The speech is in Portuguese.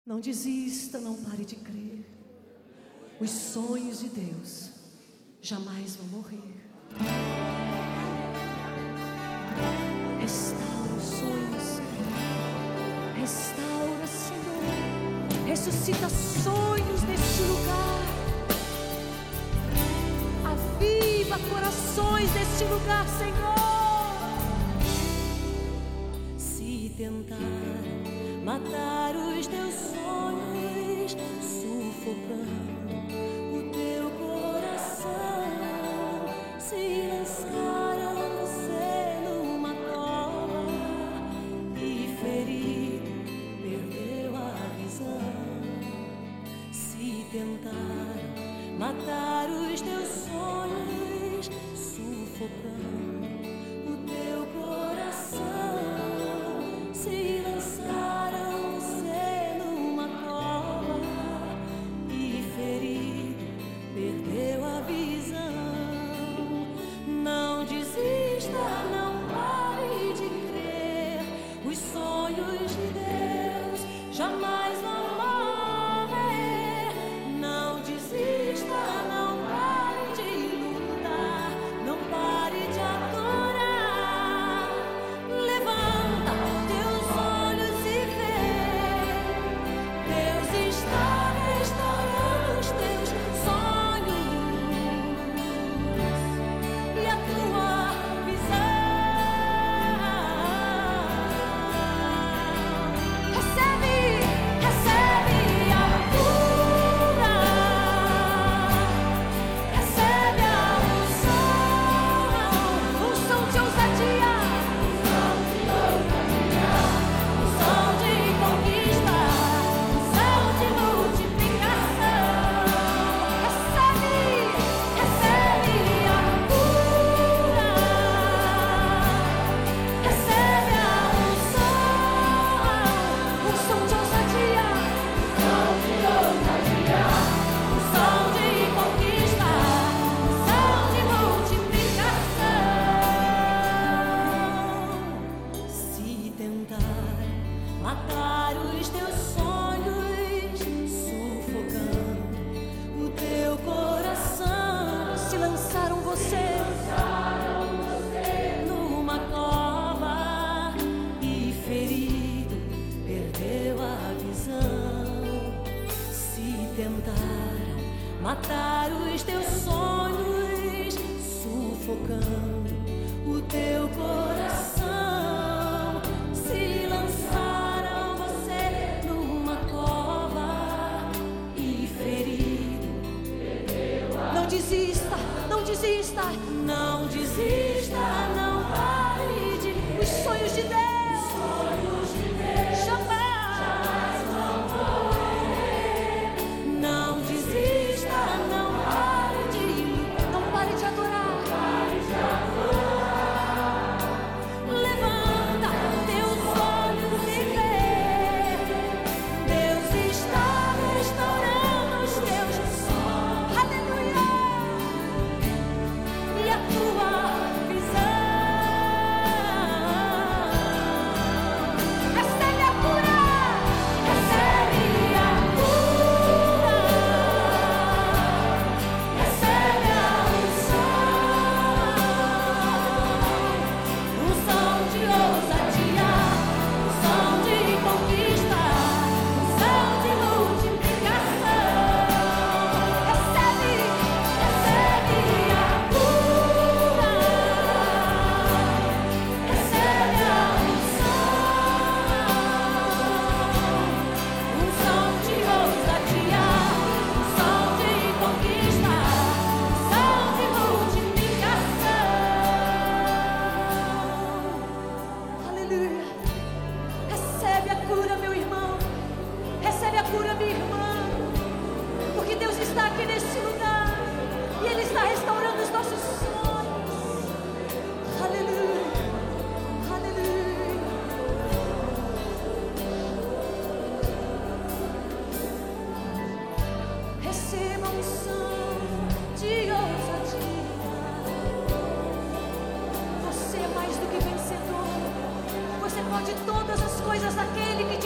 Não desista, não pare de crer. Os sonhos de Deus jamais vão morrer. Restaura os sonhos. Restaura, Senhor. Ressuscita sonhos neste lugar. Aviva corações neste lugar, Senhor. Se tentar matar os teus sonhos, sufocando o teu coração, se lançaram você numa cova e ferido perdeu a visão. Se tentar matar os teus sonhos, sufocando o teu coração, se lançaram você numa cova e ferido perdeu a visão. Não desista, não pare de crer. Os sonhos de Deus jamais vão morrer. Não desista, não pare de lutar, não pare de adorar. Levanta teus olhos e vê. Deus está restaurando os teus sonhos e a tua visão. Recebe, recebe a cura, recebe a unção de ousadia, unção de conquista, unção de multiplicação. Recebe, recebe a cura, recebe a unção de ousadia, unção de conquista, unção de multiplicação. Se tentar matar os teus sonhos, sufocando o teu coração, Se lançaram você numa cova e ferido perdeu a visão. Se tentaram matar os teus sonhos, sufocando o teu coração, se lançaram você numa cova e ferido. Não desista, não desista. Não desista, não pare de Os sonhos de Deus jamais. Não desista, não pare de Não pare de adorar. levanta teus olhos e vê. Deus está restaurando os teus sonhos. Aleluia. E a tua visão. Recebe a cura. Recebe a cura, recebe a unção de ousadia, unção de conquista, unção de multiplicação. Recebe, recebe a cura, recebe a unção de ousadia, unção de conquista, unção de multiplicação. Aleluia. Recebe a cura, meu irmão. Recebe a cura, minha irmã. Porque Deus está aqui nesse lugar. E Ele está restaurando os nossos sonhos. Aleluia. Aleluia. Receba a unção de ousadia. Você é mais do que vencedor. Você pode todas as coisas naquele que